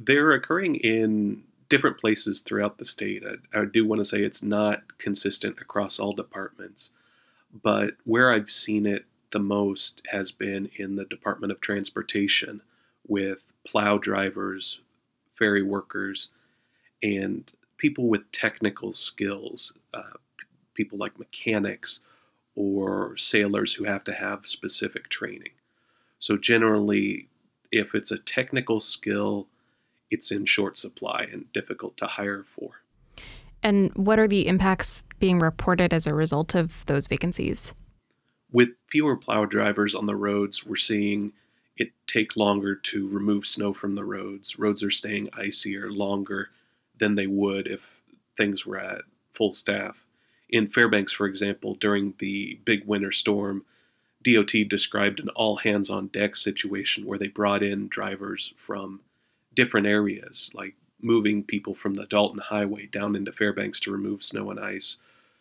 They're occurring in different places throughout the state. I do want to say it's not consistent across all departments, but where I've seen it the most has been in the Department of Transportation with plow drivers, ferry workers, and people with technical skills, people like mechanics or sailors who have to have specific training. So generally, if it's a technical skill, it's in short supply and difficult to hire for. And what are the impacts being reported as a result of those vacancies? With fewer plow drivers on the roads, we're seeing it take longer to remove snow from the roads. Roads are staying icier longer than they would if things were at full staff. In Fairbanks, for example, during the big winter storm, DOT described an all hands on deck situation where they brought in drivers from different areas, like moving people from the Dalton Highway down into Fairbanks to remove snow and ice.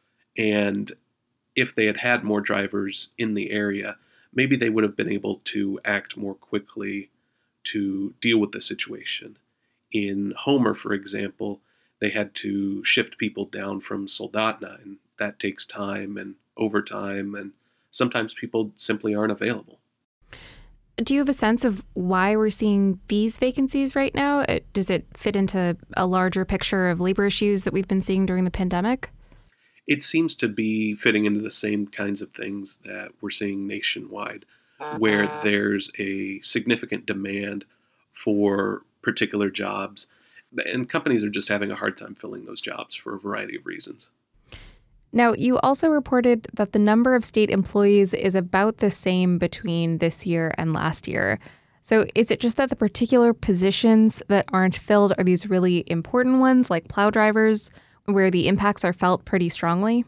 And if they had had more drivers in the area, maybe they would have been able to act more quickly to deal with the situation. In Homer, for example, they had to shift people down from Soldotna, and that takes time and overtime, and sometimes people simply aren't available. Do you have a sense of why we're seeing these vacancies right now? Does it fit into a larger picture of labor issues that we've been seeing during the pandemic? It seems to be fitting into the same kinds of things that we're seeing nationwide, where there's a significant demand for particular jobs, and companies are just having a hard time filling those jobs for a variety of reasons. Now, you also reported that the number of state employees is about the same between this year and last year. So is it just that the particular positions that aren't filled are these really important ones, like plow drivers, where the impacts are felt pretty strongly?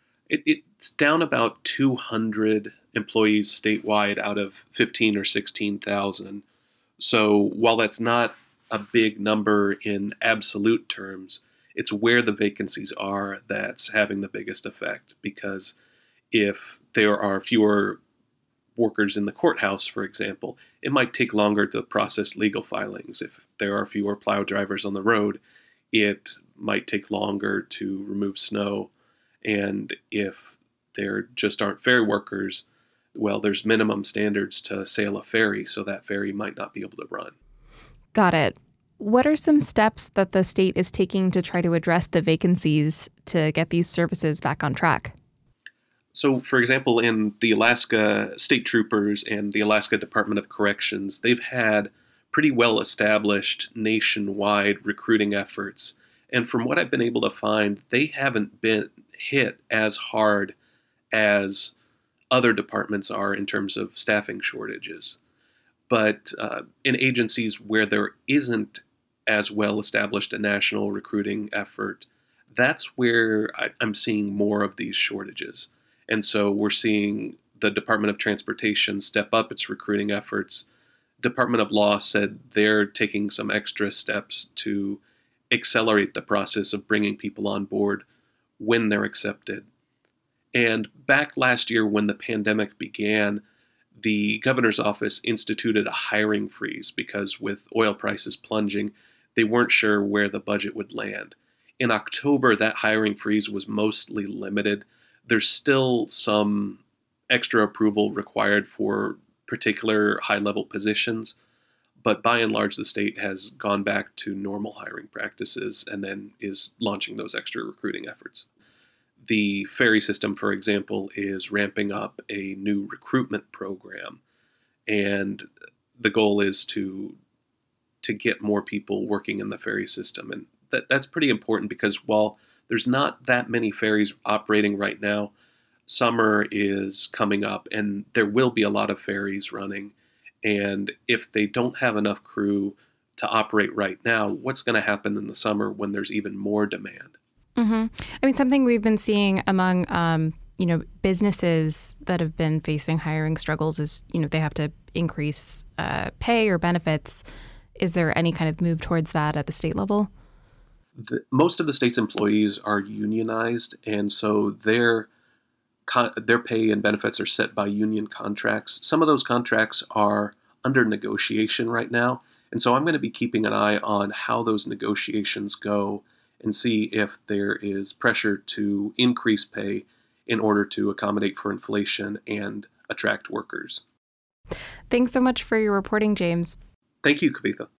It's down about 200 employees statewide out of 15 or 16,000. So while that's not a big number in absolute terms, it's where the vacancies are that's having the biggest effect, because if there are fewer workers in the courthouse, for example, it might take longer to process legal filings. If there are fewer plow drivers on the road, it might take longer to remove snow. And if there just aren't ferry workers, well, there's minimum standards to sail a ferry, so that ferry might not be able to run. Got it. What are some steps that the state is taking to try to address the vacancies to get these services back on track? So, for example, in the Alaska State Troopers and the Alaska Department of Corrections, they've had pretty well established nationwide recruiting efforts. And from what I've been able to find, they haven't been hit as hard as other departments are in terms of staffing shortages. But in agencies where there isn't as well established a national recruiting effort, that's where I'm seeing more of these shortages. And so we're seeing the Department of Transportation step up its recruiting efforts. Department of Law said they're taking some extra steps to accelerate the process of bringing people on board when they're accepted. And back last year when the pandemic began, the governor's office instituted a hiring freeze because with oil prices plunging, they weren't sure where the budget would land. In October, that hiring freeze was mostly limited. There's still some extra approval required for particular high-level positions, but by and large, the state has gone back to normal hiring practices and then is launching those extra recruiting efforts. The ferry system, for example, is ramping up a new recruitment program, and the goal is to get more people working in the ferry system. And that's pretty important because while there's not that many ferries operating right now, summer is coming up and there will be a lot of ferries running. And if they don't have enough crew to operate right now, what's going to happen in the summer when there's even more demand? Mm-hmm. I mean, something we've been seeing among, businesses that have been facing hiring struggles is, they have to increase pay or benefits. Is there any kind of move towards that at the state level? Most of the state's employees are unionized, and so their pay and benefits are set by union contracts. Some of those contracts are under negotiation right now, And so I'm going to be keeping an eye on how those negotiations go and see if there is pressure to increase pay in order to accommodate for inflation and attract workers. Thanks so much for your reporting, James. Thank you, Kavitha.